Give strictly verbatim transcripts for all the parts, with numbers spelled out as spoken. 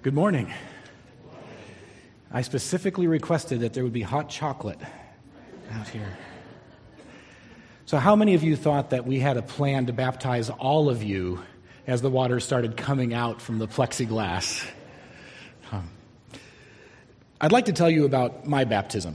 Good morning. I specifically requested that there would be hot chocolate out here. So how many of you thought that we had a plan to baptize all of you as the water started coming out from the plexiglass? Um, I'd like to tell you about my baptism.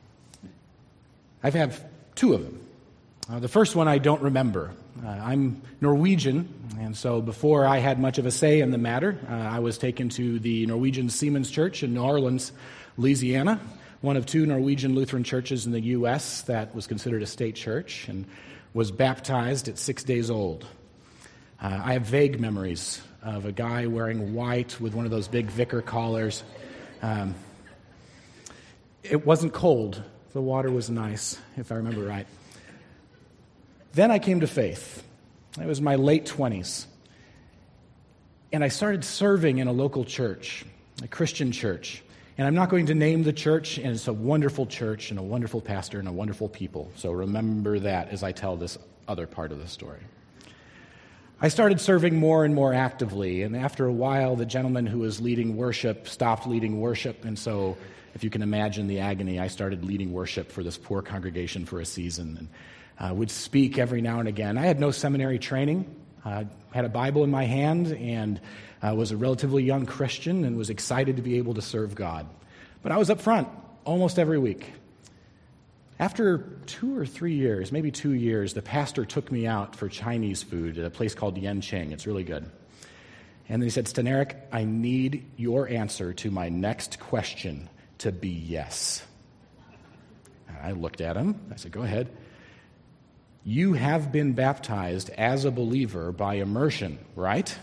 I have two of them. Uh, the first one I don't remember. Uh, I'm Norwegian, and so before I had much of a say in the matter, uh, I was taken to the Norwegian Seamen's Church in New Orleans, Louisiana, one of two Norwegian Lutheran churches in the U S that was considered a state church, and was baptized at six days old. Uh, I have vague memories of a guy wearing white with one of those big vicar collars. Um, it wasn't cold. The water was nice, if I remember right. Then I came to faith. It was my late twenties. And I started serving in a local church, a Christian church. And I'm not going to name the church, and it's a wonderful church and a wonderful pastor and a wonderful people. So remember that as I tell this other part of the story. I started serving more and more actively, and after a while, the gentleman who was leading worship stopped leading worship, and so if you can imagine the agony, I started leading worship for this poor congregation for a season, and uh, would speak every now and again. I had no seminary training. I uh, had a Bible in my hand, and uh, was a relatively young Christian, and was excited to be able to serve God. But I was up front almost every week. After two or three years, maybe two years, the pastor took me out for Chinese food at a place called Yancheng. It's really good. And then he said, Steneric, I need your answer to my next question to be yes. And I looked at him. I said, go ahead. You have been baptized as a believer by immersion, right?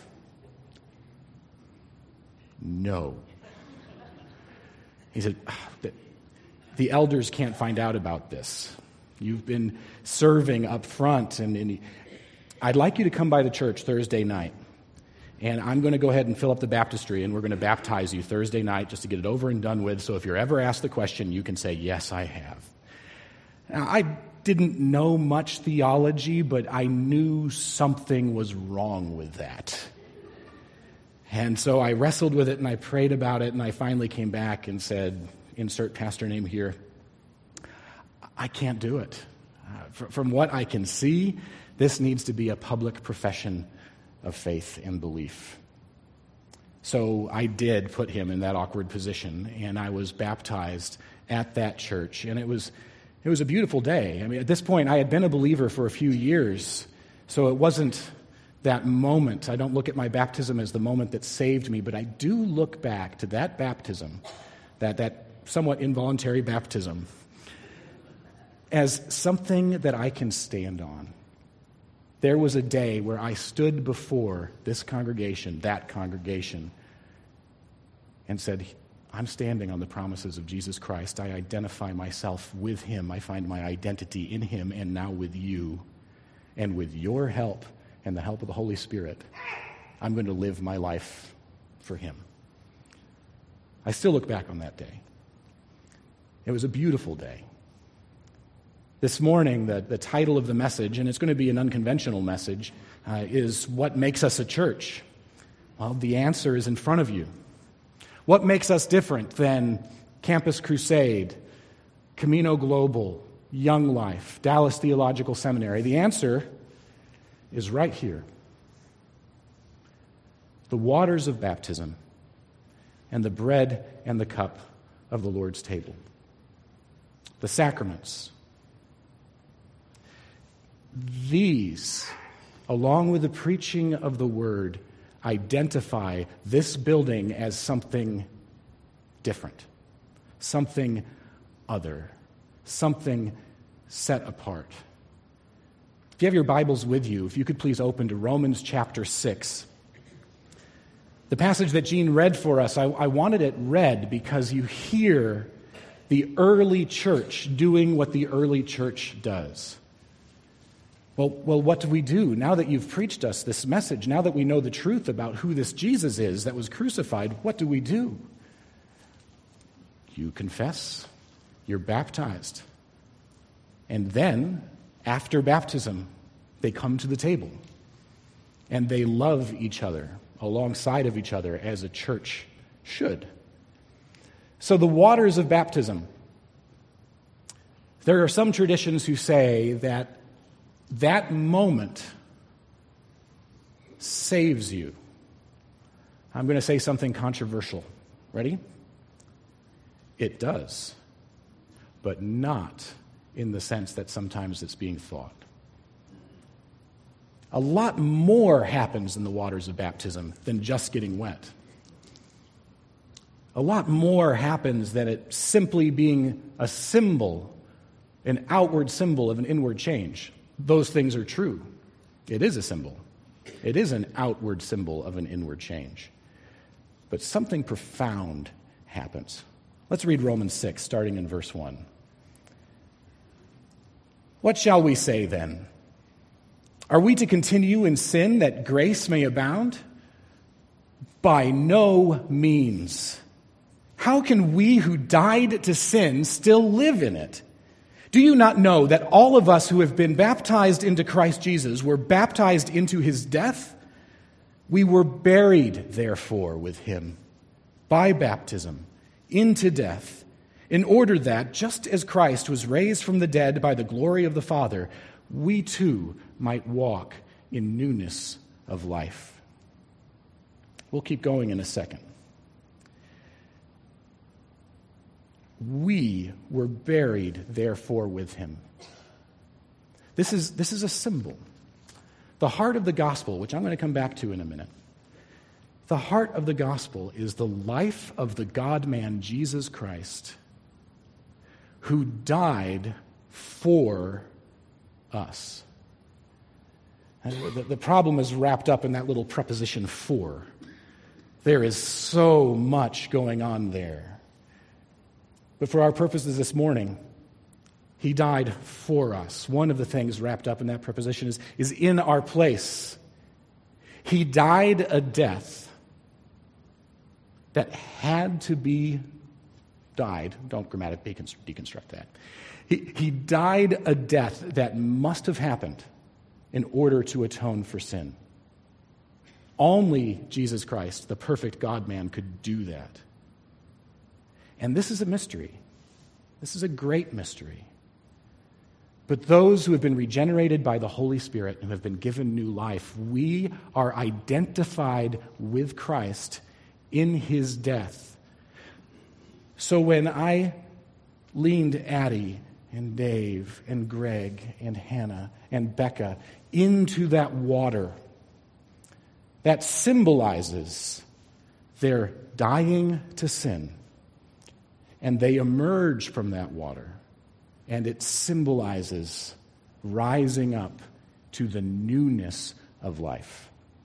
No. He said, the, the elders can't find out about this. You've been serving up front, and, and I'd like you to come by the church Thursday night, and I'm going to go ahead and fill up the baptistry, and we're going to baptize you Thursday night just to get it over and done with, so if you're ever asked the question, you can say, yes, I have. Now, I didn't know much theology, but I knew something was wrong with that. And so I wrestled with it, and I prayed about it, and I finally came back and said, insert pastor name here, I can't do it. Uh, from what I can see, this needs to be a public profession of faith and belief. So I did put him in that awkward position, and I was baptized at that church, and it was it was a beautiful day. I mean, at this point, I had been a believer for a few years, so it wasn't that moment. I don't look at my baptism as the moment that saved me, but I do look back to that baptism, that, that somewhat involuntary baptism, as something that I can stand on. There was a day where I stood before this congregation, that congregation, and said, I'm standing on the promises of Jesus Christ. I identify myself with him. I find my identity in him and now with you. And with your help and the help of the Holy Spirit, I'm going to live my life for him. I still look back on that day. It was a beautiful day. This morning, the, the title of the message, and it's going to be an unconventional message, uh, is What Makes Us a Church? Well, the answer is in front of you. What makes us different than Campus Crusade, Camino Global, Young Life, Dallas Theological Seminary? The answer is right here. The waters of baptism and the bread and the cup of the Lord's table. The sacraments. These, along with the preaching of the word, identify this building as something different, something other, something set apart. If you have your Bibles with you, if you could please open to Romans chapter six. The passage that Jean read for us, I, I wanted it read because you hear the early church doing what the early church does. Well, well, what do we do? Now that you've preached us this message, now that we know the truth about who this Jesus is that was crucified, what do we do? You confess. You're baptized. And then, after baptism, they come to the table. And they love each other alongside of each other as a church should. So the waters of baptism, there are some traditions who say that that moment saves you. I'm going to say something controversial. Ready? It does, but not in the sense that sometimes it's being thought. A lot more happens in the waters of baptism than just getting wet. A lot more happens than it simply being a symbol, an outward symbol of an inward change. Those things are true. It is a symbol. It is an outward symbol of an inward change. But something profound happens. Let's read Romans six, starting in verse one. What shall we say then? Are we to continue in sin that grace may abound? By no means. How can we who died to sin still live in it? Do you not know that all of us who have been baptized into Christ Jesus were baptized into his death? We were buried, therefore, with him by baptism into death, in order that, just as Christ was raised from the dead by the glory of the Father, we too might walk in newness of life. We'll keep going in a second. We were buried, therefore, with him. This is, this is a symbol. The heart of the gospel, which I'm going to come back to in a minute, the heart of the gospel is the life of the God-man, Jesus Christ, who died for us. And the, the problem is wrapped up in that little preposition for. There is so much going on there. But for our purposes this morning, he died for us. One of the things wrapped up in that preposition is, is in our place. He died a death that had to be died. Don't grammatically deconstruct that. He, he died a death that must have happened in order to atone for sin. Only Jesus Christ, the perfect God-man, could do that. And this is a mystery. This is a great mystery. But those who have been regenerated by the Holy Spirit and have been given new life, we are identified with Christ in his death. So when I leaned Addie and Dave and Greg and Hannah and Becca into that water, that symbolizes their dying to sin. And they emerge from that water, and it symbolizes rising up to the newness of life.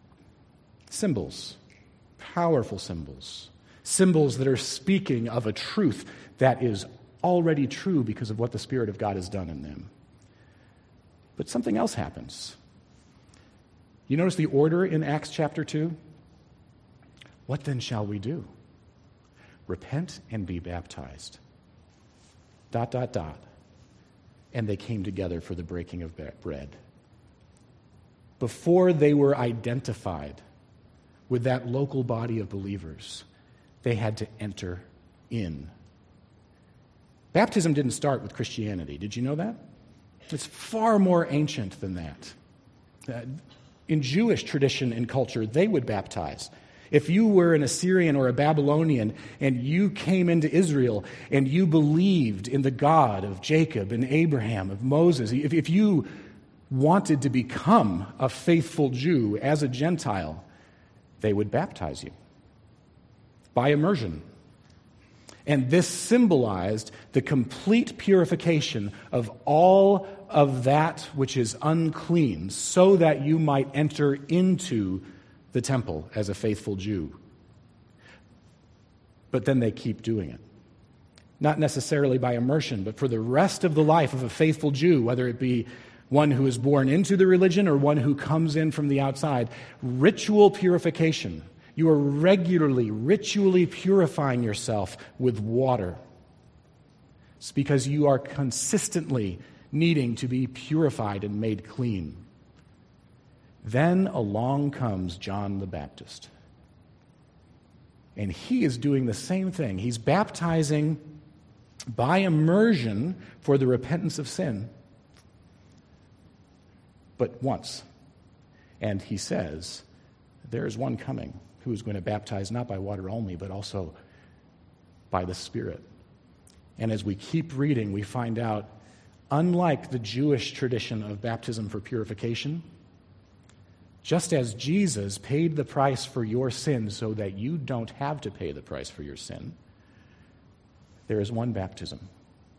Symbols, powerful symbols, symbols that are speaking of a truth that is already true because of what the Spirit of God has done in them. But something else happens. You notice the order in Acts chapter two? What then shall we do? Repent and be baptized. Dot, dot, dot. And they came together for the breaking of bread. Before they were identified with that local body of believers, they had to enter in. Baptism didn't start with Christianity. Did you know that? It's far more ancient than that. Uh, in Jewish tradition and culture, they would baptize. If you were an Assyrian or a Babylonian and you came into Israel and you believed in the God of Jacob and Abraham, of Moses, if, if you wanted to become a faithful Jew as a Gentile, they would baptize you by immersion. And this symbolized the complete purification of all of that which is unclean so that you might enter into the temple as a faithful Jew. But then they keep doing it. Not necessarily by immersion, but for the rest of the life of a faithful Jew, whether it be one who is born into the religion or one who comes in from the outside, ritual purification. You are regularly, ritually purifying yourself with water. It's because you are consistently needing to be purified and made clean. Then along comes John the Baptist. And he is doing the same thing. He's baptizing by immersion for the repentance of sin, but once. And he says, there is one coming who is going to baptize not by water only, but also by the Spirit. And as we keep reading, we find out, unlike the Jewish tradition of baptism for purification, just as Jesus paid the price for your sin so that you don't have to pay the price for your sin, there is one baptism.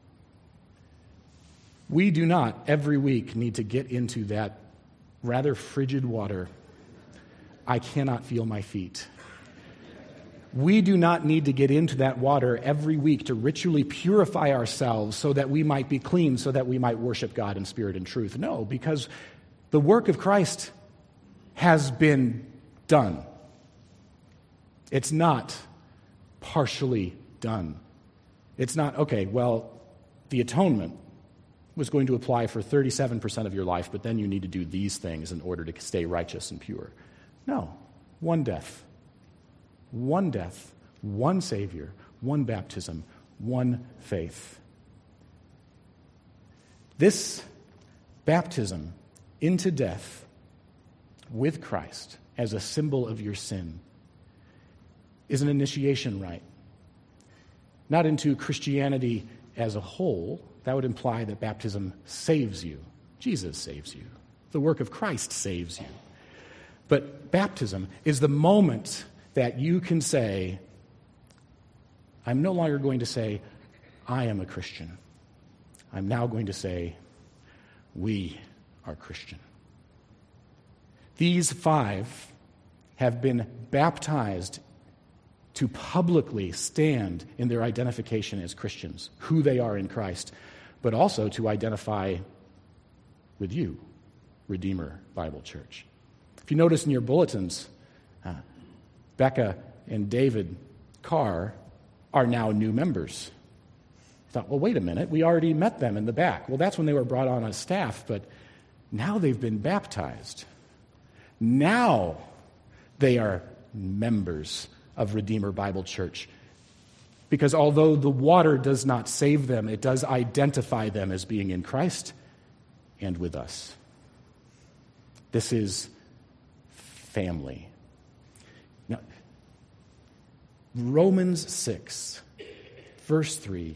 We do not every week need to get into that rather frigid water. I cannot feel my feet. We do not need to get into that water every week to ritually purify ourselves so that we might be clean, so that we might worship God in spirit and truth. No, because the work of Christ has been done. It's not partially done. It's not, okay, well, the atonement was going to apply for thirty-seven percent of your life, but then you need to do these things in order to stay righteous and pure. No, one death. One death, one Savior, one baptism, one faith. This baptism into death with Christ as a symbol of your sin is an initiation rite. Not into Christianity as a whole. That would imply that baptism saves you. Jesus saves you. The work of Christ saves you. But baptism is the moment that you can say, I'm no longer going to say, I am a Christian. I'm now going to say, we are Christian. These five have been baptized to publicly stand in their identification as Christians, who they are in Christ, but also to identify with you, Redeemer Bible Church. If you notice in your bulletins, uh, Becca and David Carr are now new members. I thought, well, wait a minute, we already met them in the back. Well, that's when they were brought on as staff, but now they've been baptized. Now they are members of Redeemer Bible Church. Because although the water does not save them, it does identify them as being in Christ and with us. This is family. Now, Romans six, verse three.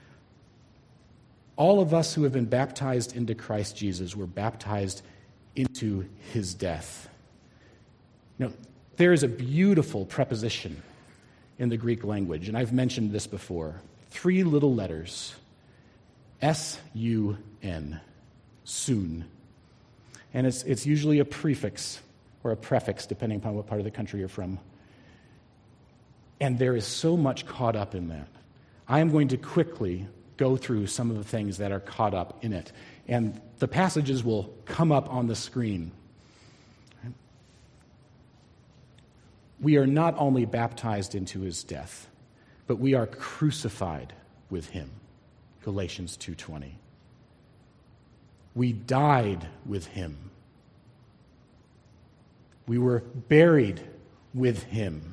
All of us who have been baptized into Christ Jesus were baptized into his death. Now, there is a beautiful preposition in the Greek language, and I've mentioned this before. Three little letters, S U N, soon. And it's, it's usually a prefix or a prefix, depending upon what part of the country you're from. And there is so much caught up in that. I am going to quickly go through some of the things that are caught up in it. And the passages will come up on the screen. We are not only baptized into his death, but we are crucified with him. Galatians two twenty. We died with him. We were buried with him.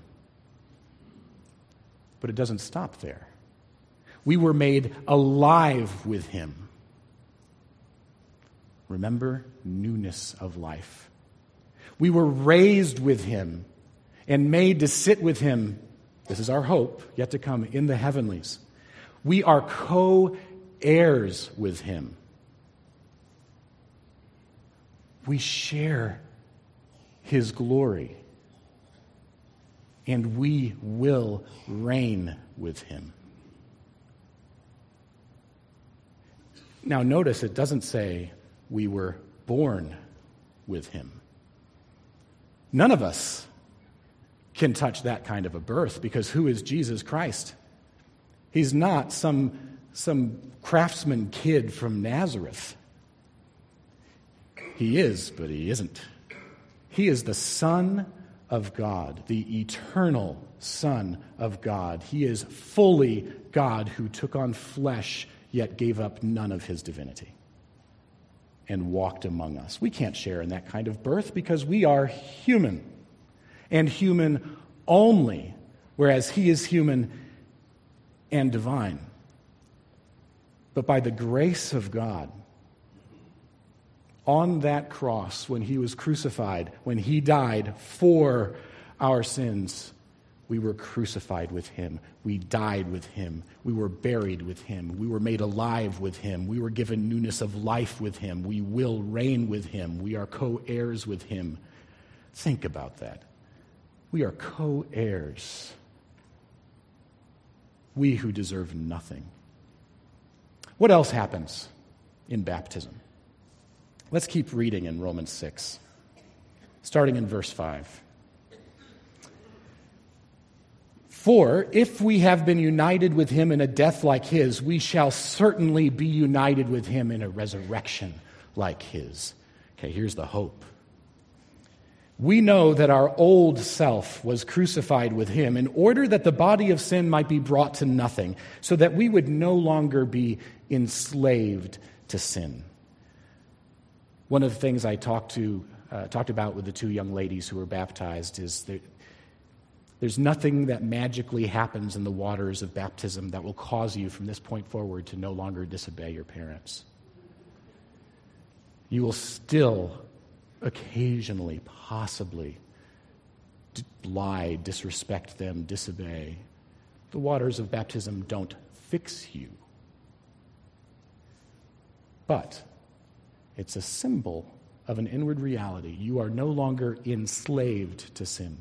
But it doesn't stop there. We were made alive with him. Remember, newness of life. We were raised with him and made to sit with him. This is our hope, yet to come, in the heavenlies. We are co-heirs with him. We share his glory, and we will reign with him. Now notice it doesn't say we were born with him. None of us can touch that kind of a birth, because who is Jesus Christ? He's not some, some craftsman kid from Nazareth. He is, but he isn't. He is the Son of God, the eternal Son of God. He is fully God who took on flesh, yet gave up none of his divinity and walked among us. We can't share in that kind of birth because we are human, and human only whereas he is human and divine. But by the grace of God, on that cross, when he was crucified, when he died for our sins, we were crucified with him. We died with him. We were buried with him. We were made alive with him. We were given newness of life with him. We will reign with him. We are co-heirs with him. Think about that. We are co-heirs. We who deserve nothing. What else happens in baptism? Let's keep reading in Romans six, starting in verse five. For if we have been united with him in a death like his, we shall certainly be united with him in a resurrection like his. Okay, here's the hope. We know that our old self was crucified with him in order that the body of sin might be brought to nothing, so that we would no longer be enslaved to sin. One of the things I talked to uh, talked about with the two young ladies who were baptized is that there's nothing that magically happens in the waters of baptism that will cause you from this point forward to no longer disobey your parents. You will still occasionally, possibly, d- lie, disrespect them, disobey. The waters of baptism don't fix you. But it's a symbol of an inward reality. You are no longer enslaved to sin.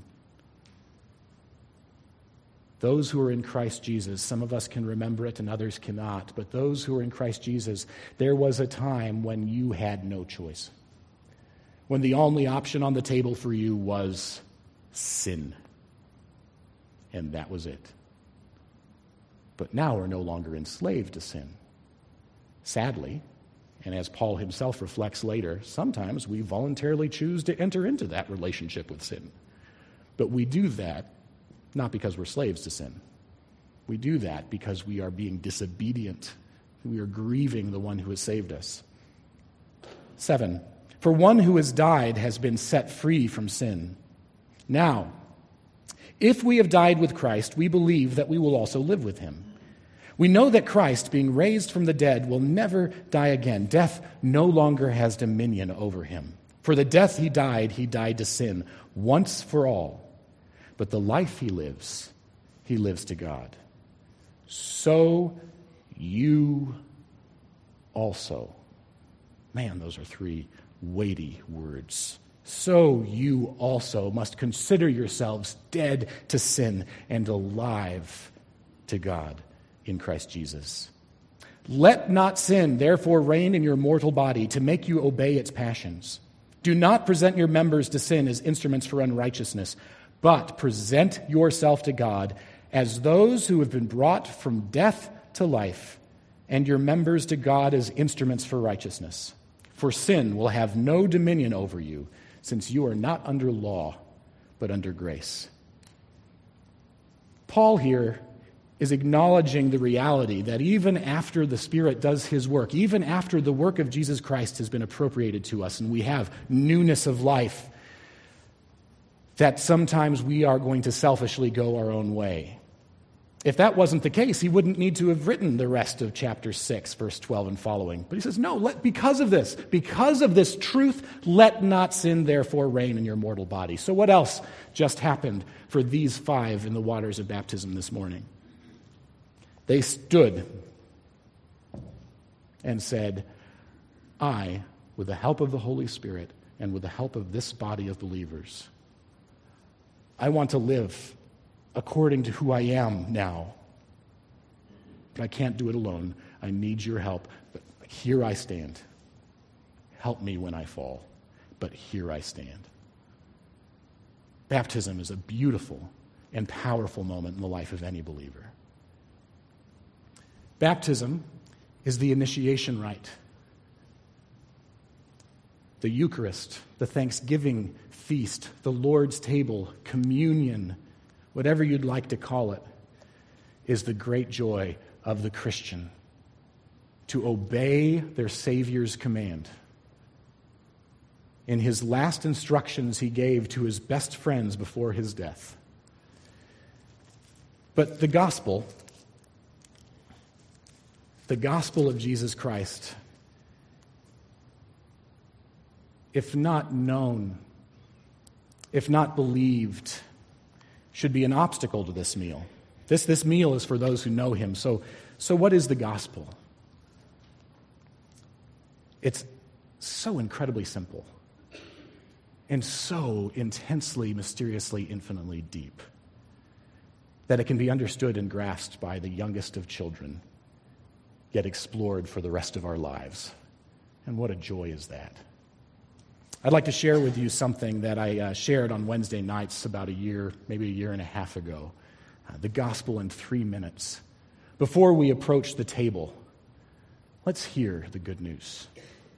Those who are in Christ Jesus, some of us can remember it and others cannot, but those who are in Christ Jesus, there was a time when you had no choice. When the only option on the table for you was sin. And that was it. But now we're no longer enslaved to sin. Sadly, and as Paul himself reflects later, sometimes we voluntarily choose to enter into that relationship with sin. But we do that not because we're slaves to sin. We do that because we are being disobedient. We are grieving the one who has saved us. Seven, for one who has died has been set free from sin. Now, if we have died with Christ, we believe that we will also live with him. We know that Christ, being raised from the dead, will never die again. Death no longer has dominion over him. For the death he died, he died to sin once for all. But the life he lives, he lives to God. So you also. Man, those are three weighty words. So you also must consider yourselves dead to sin and alive to God in Christ Jesus. Let not sin, therefore, reign in your mortal body to make you obey its passions. Do not present your members to sin as instruments for unrighteousness, but present yourself to God as those who have been brought from death to life, and your members to God as instruments for righteousness. For sin will have no dominion over you, since you are not under law, but under grace. Paul here is acknowledging the reality that even after the Spirit does his work, even after the work of Jesus Christ has been appropriated to us and we have newness of life, that sometimes we are going to selfishly go our own way. If that wasn't the case, he wouldn't need to have written the rest of chapter six, verse twelve and following. But he says, no, let, because of this, because of this truth, let not sin therefore reign in your mortal body. So what else just happened for these five in the waters of baptism this morning? They stood and said, I, with the help of the Holy Spirit and with the help of this body of believers, I want to live according to who I am now. But I can't do it alone. I need your help. But here I stand. Help me when I fall. But here I stand. Baptism is a beautiful and powerful moment in the life of any believer. Baptism is the initiation rite. The Eucharist, the Thanksgiving feast, the Lord's table, communion, whatever you'd like to call it, is the great joy of the Christian to obey their Savior's command. In his last instructions he gave to his best friends before his death, But the gospel, the gospel of Jesus Christ, if not known, if not believed, should be an obstacle to this meal. This, this meal is for those who know him. So, so what is the gospel? It's so incredibly simple and so intensely, mysteriously, infinitely deep that it can be understood and grasped by the youngest of children, yet explored for the rest of our lives. And what a joy is that. I'd like to share with you something that I uh, shared on Wednesday nights about a year, maybe a year and a half ago. Uh, the gospel in three minutes. Before we approach the table, let's hear the good news.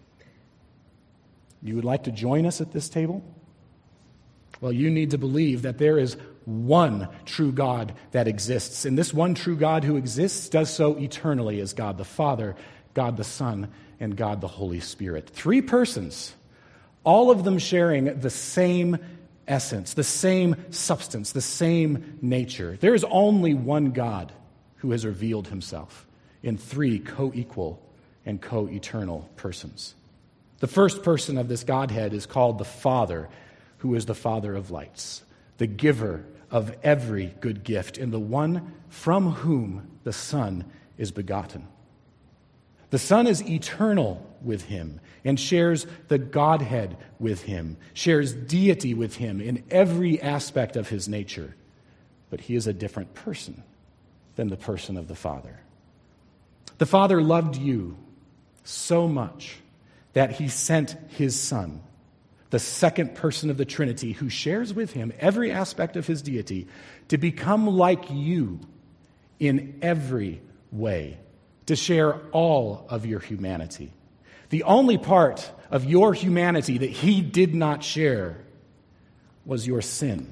You would like to join us at this table? Well, you need to believe that there is one true God that exists. And this one true God who exists does so eternally as God the Father, God the Son, and God the Holy Spirit. Three persons, all of them sharing the same essence, the same substance, the same nature. There is only one God who has revealed himself in three co-equal and co-eternal persons. The first person of this Godhead is called the Father, who is the Father of lights, the giver of every good gift, and the one from whom the Son is begotten. The Son is eternal with him and shares the Godhead with him, shares deity with him in every aspect of his nature. But he is a different person than the person of the Father. The Father loved you so much that he sent his Son, the second person of the Trinity, who shares with him every aspect of his deity, to become like you in every way, to share all of your humanity. The only part of your humanity that he did not share was your sin.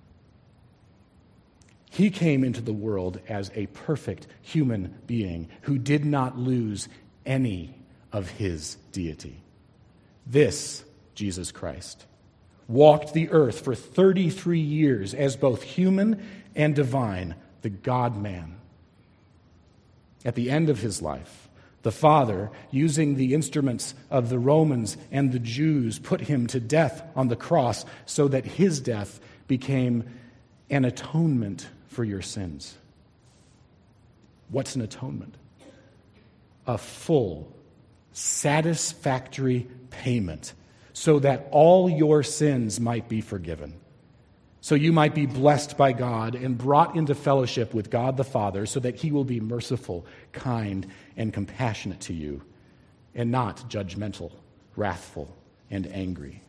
He came into the world as a perfect human being who did not lose any of his deity. This, Jesus Christ, walked the earth for thirty-three years as both human and divine, the God-man. At the end of his life, the Father, using the instruments of the Romans and the Jews, put him to death on the cross so that his death became an atonement for your sins. What's an atonement? A full, satisfactory payment so that all your sins might be forgiven. So you might be blessed by God and brought into fellowship with God the Father so that he will be merciful, kind, and compassionate to you, and not judgmental, wrathful, and angry.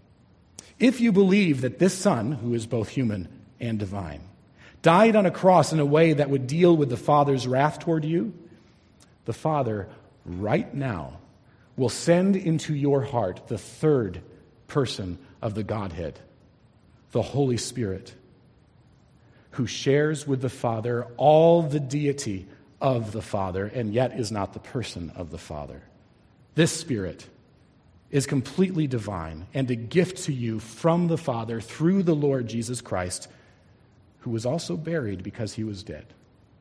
If you believe that this Son, who is both human and divine, died on a cross in a way that would deal with the Father's wrath toward you, the Father right now will send into your heart the third person of the Godhead, the Holy Spirit, who shares with the Father all the deity of the Father and yet is not the person of the Father. This Spirit is completely divine and a gift to you from the Father through the Lord Jesus Christ, who was also buried because he was dead,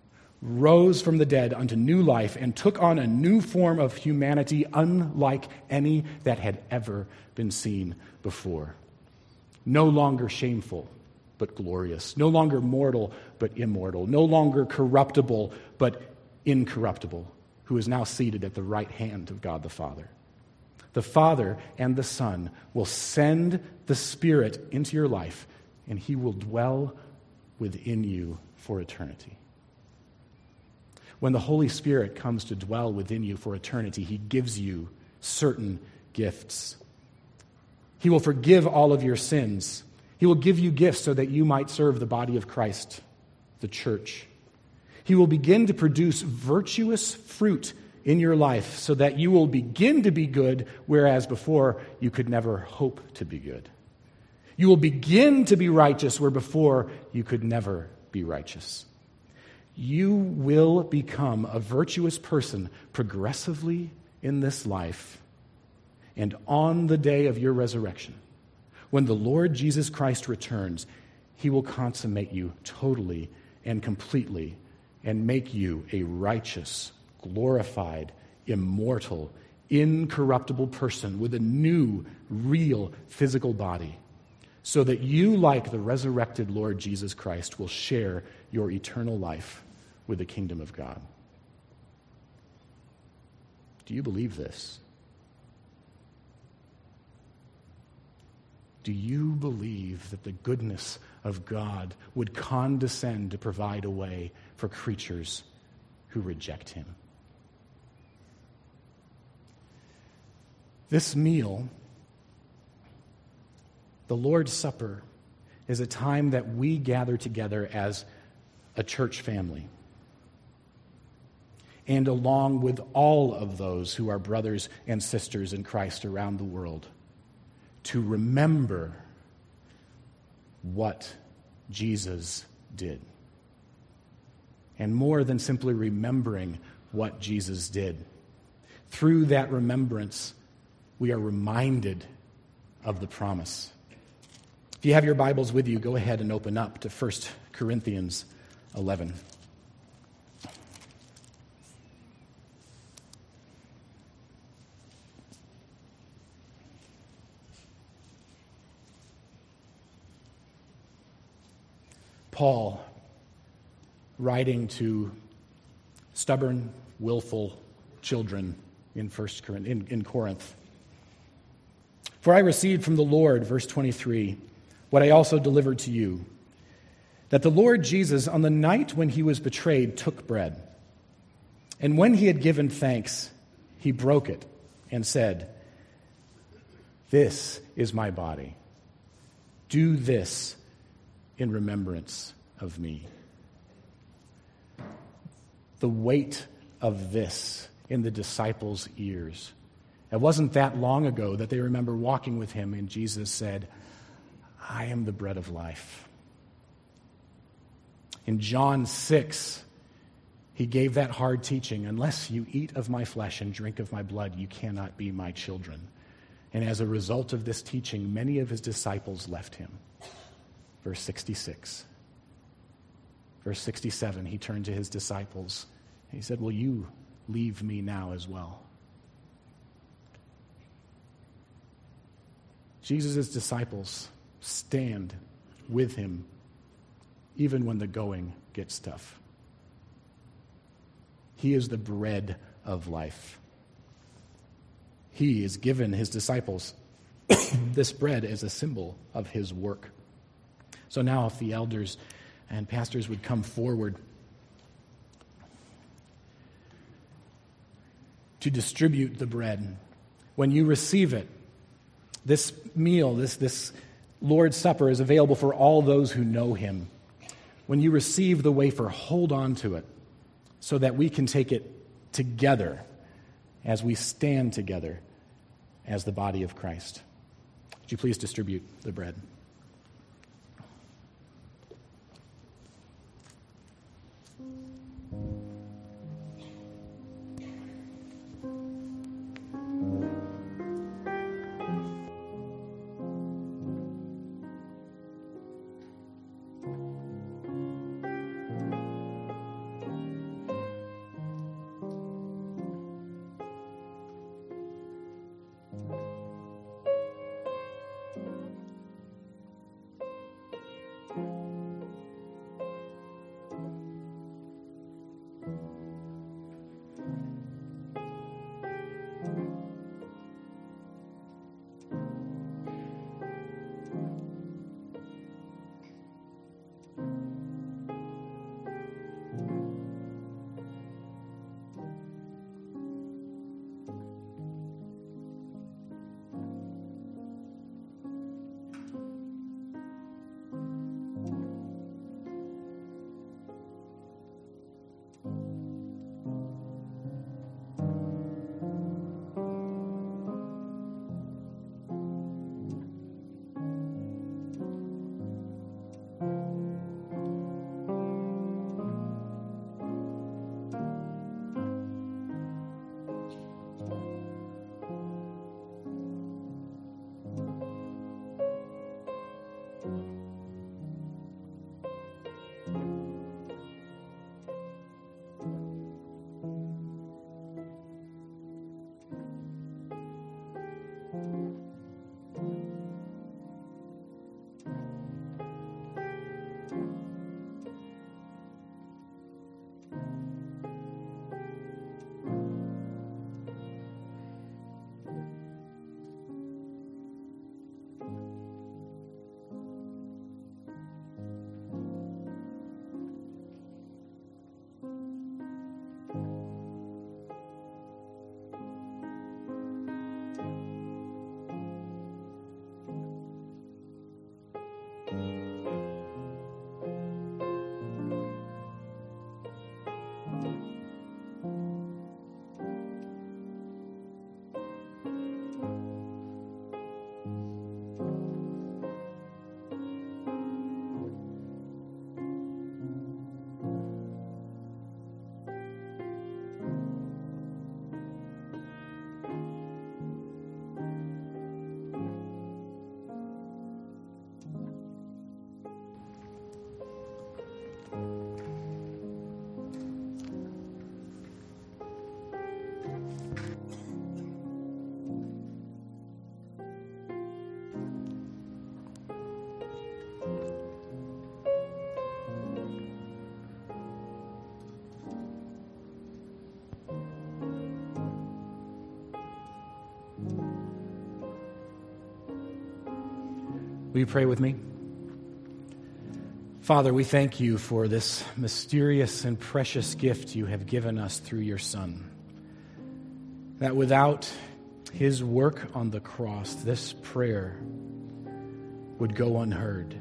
rose from the dead unto new life, and took on a new form of humanity unlike any that had ever been seen before. No longer shameful, but glorious. No longer mortal, but immortal. No longer corruptible, but incorruptible, who is now seated at the right hand of God the Father. The Father and the Son will send the Spirit into your life, and he will dwell within you for eternity. When the Holy Spirit comes to dwell within you for eternity, he gives you certain gifts. He will forgive all of your sins. He will give you gifts so that you might serve the body of Christ, the church. He will begin to produce virtuous fruit in your life so that you will begin to be good, whereas before you could never hope to be good. You will begin to be righteous where before you could never be righteous. You will become a virtuous person progressively in this life, and on the day of your resurrection, when the Lord Jesus Christ returns, he will consummate you totally and completely and make you a righteous, glorified, immortal, incorruptible person with a new, real physical body, so that you, like the resurrected Lord Jesus Christ, will share your eternal life with the kingdom of God. Do you believe this? Do you believe that the goodness of God would condescend to provide a way for creatures who reject him? This meal, the Lord's Supper, is a time that we gather together as a church family, and along with all of those who are brothers and sisters in Christ around the world, to remember what Jesus did. And more than simply remembering what Jesus did, through that remembrance, we are reminded of the promise. If you have your Bibles with you, go ahead and open up to First Corinthians eleven. Paul, writing to stubborn, willful children in First Corinth, in, in Corinth. For I received from the Lord, verse twenty-three, what I also delivered to you, that the Lord Jesus, on the night when he was betrayed, took bread. And when he had given thanks, he broke it and said, "This is my body. Do this in remembrance of me." The weight of this in the disciples' ears. It wasn't that long ago that they remember walking with him, and Jesus said, "I am the bread of life." In John six, he gave that hard teaching, "Unless you eat of my flesh and drink of my blood, you cannot be my children." And as a result of this teaching, many of his disciples left him. Verse sixty-six. Verse sixty-seven, he turned to his disciples. He said, "Will you leave me now as well?" Jesus' disciples stand with him even when the going gets tough. He is the bread of life. He has given his disciples this bread as a symbol of his work. So now if the elders and pastors would come forward to distribute the bread. When you receive it, this meal, this, this Lord's Supper is available for all those who know him. When you receive the wafer, hold on to it so that we can take it together as we stand together as the body of Christ. Would you please distribute the bread? Will you pray with me? Father, we thank you for this mysterious and precious gift you have given us through your Son. That without his work on the cross, this prayer would go unheard.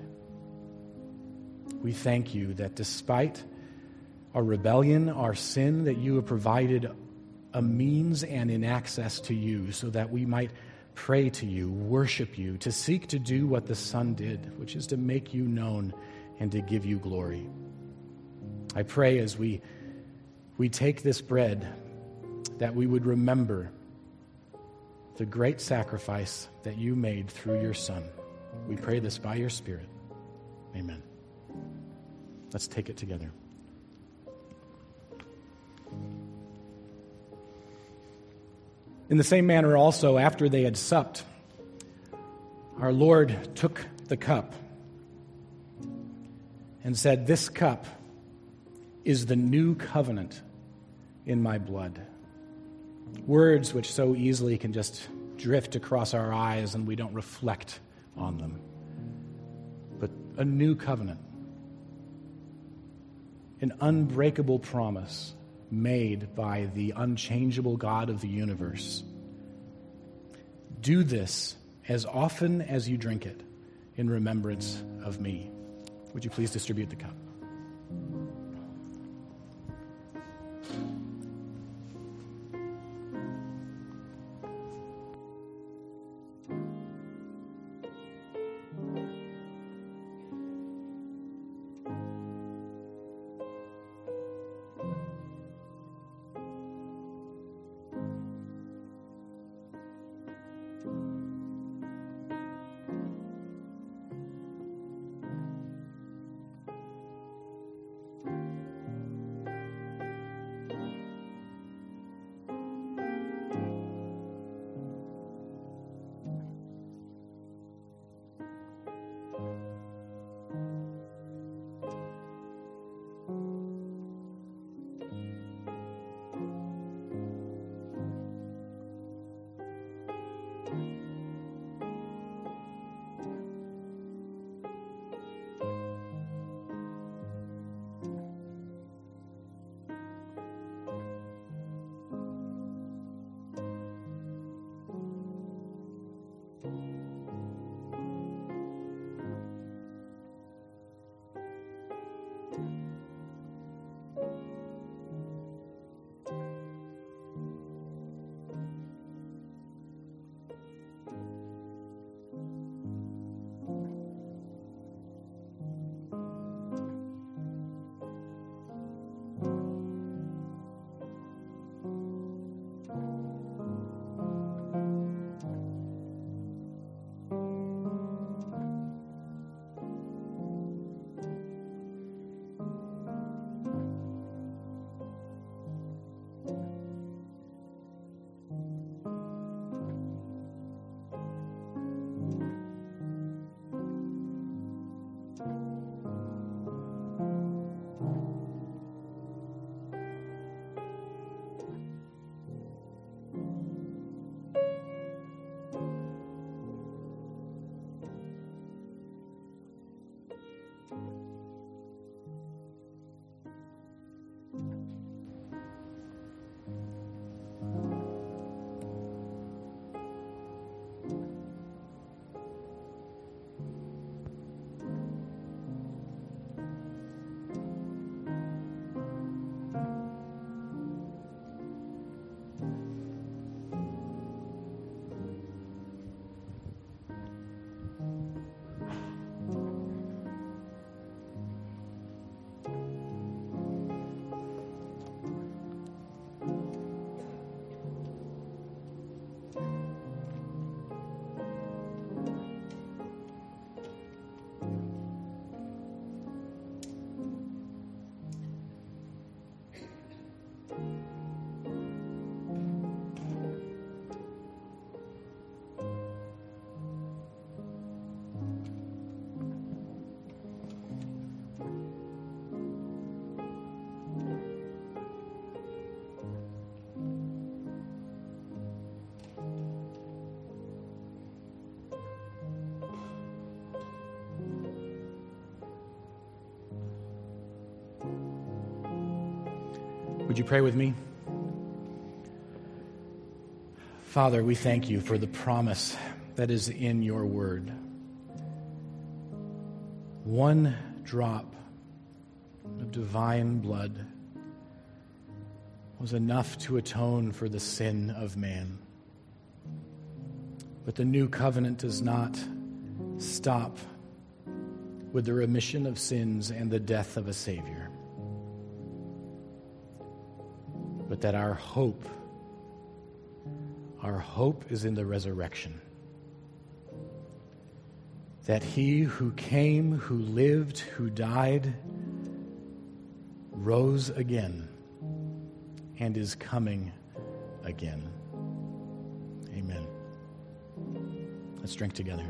We thank you that despite our rebellion, our sin, that you have provided a means and an access to you so that we might pray to you, worship you, to seek to do what the Son did, which is to make you known and to give you glory. I pray as we, we take this bread that we would remember the great sacrifice that you made through your Son. We pray this by your Spirit. Amen. Let's take it together. In the same manner also, after they had supped, our Lord took the cup and said, "This cup is the new covenant in my blood." Words which so easily can just drift across our eyes and we don't reflect on them. But a new covenant, an unbreakable promise made by the unchangeable God of the universe. Do this as often as you drink it in remembrance of me. Would you please distribute the cup? Would you pray with me? Father, we thank you for the promise that is in your word. One drop of divine blood was enough to atone for the sin of man. But the new covenant does not stop with the remission of sins and the death of a Savior, but that our hope, our hope is in the resurrection. That he who came, who lived, who died, rose again and is coming again. Amen. Let's drink together.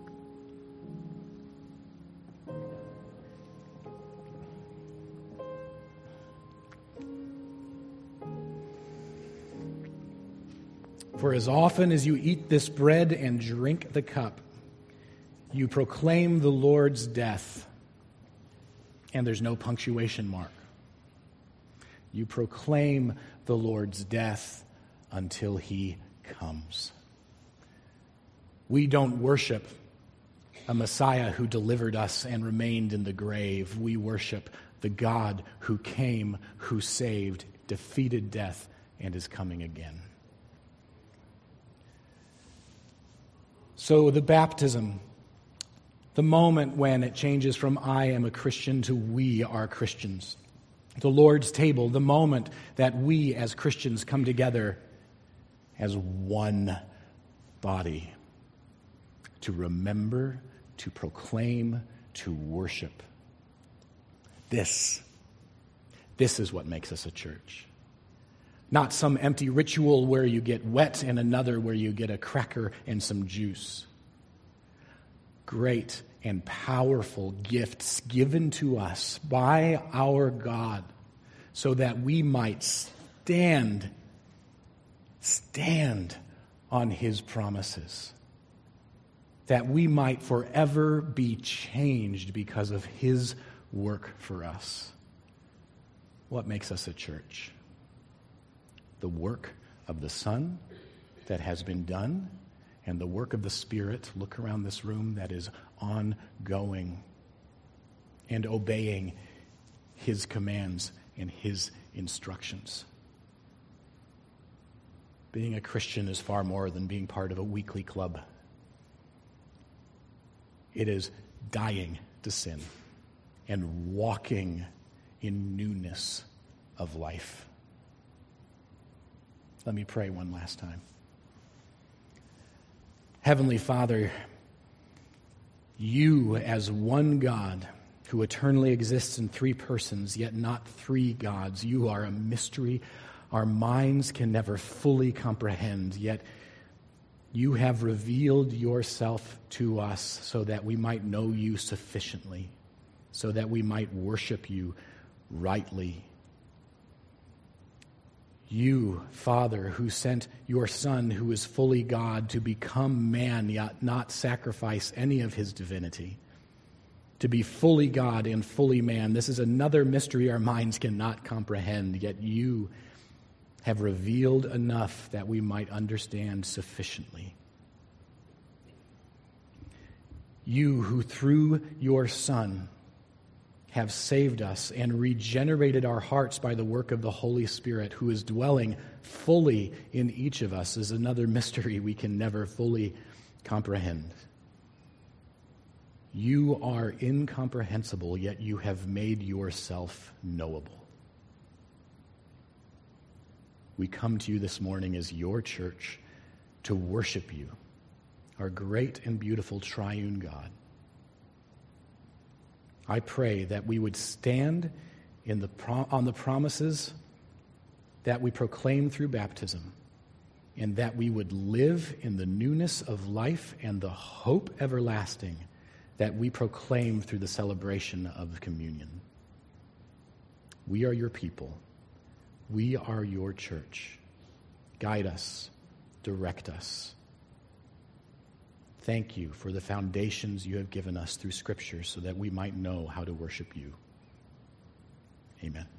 For as often as you eat this bread and drink the cup, you proclaim the Lord's death. And there's no punctuation mark. You proclaim the Lord's death until he comes. We don't worship a Messiah who delivered us and remained in the grave. We worship the God who came, who saved, defeated death, and is coming again. So the baptism, the moment when it changes from I am a Christian to we are Christians. The Lord's table, the moment that we as Christians come together as one body to remember, to proclaim, to worship. This, this is what makes us a church. Not some empty ritual where you get wet and another where you get a cracker and some juice. Great and powerful gifts given to us by our God so that we might stand, stand on his promises. That we might forever be changed because of his work for us. What makes us a church? The work of the Son that has been done, and the work of the Spirit, look around this room, that is ongoing and obeying his commands and his instructions. Being a Christian is far more than being part of a weekly club. It is dying to sin and walking in newness of life. Let me pray one last time. Heavenly Father, you as one God who eternally exists in three persons, yet not three gods, you are a mystery our minds can never fully comprehend, yet you have revealed yourself to us so that we might know you sufficiently, so that we might worship you rightly. You, Father, who sent your Son, who is fully God, to become man, yet not sacrifice any of his divinity, to be fully God and fully man. This is another mystery our minds cannot comprehend, yet you have revealed enough that we might understand sufficiently. You, who through your Son have saved us and regenerated our hearts by the work of the Holy Spirit, who is dwelling fully in each of us, is another mystery we can never fully comprehend. You are incomprehensible, yet you have made yourself knowable. We come to you this morning as your church to worship you, our great and beautiful triune God. I pray that we would stand in the pro- on the promises that we proclaim through baptism, and that we would live in the newness of life and the hope everlasting that we proclaim through the celebration of communion. We are your people. We are your church. Guide us, direct us. Thank you for the foundations you have given us through Scripture so that we might know how to worship you. Amen.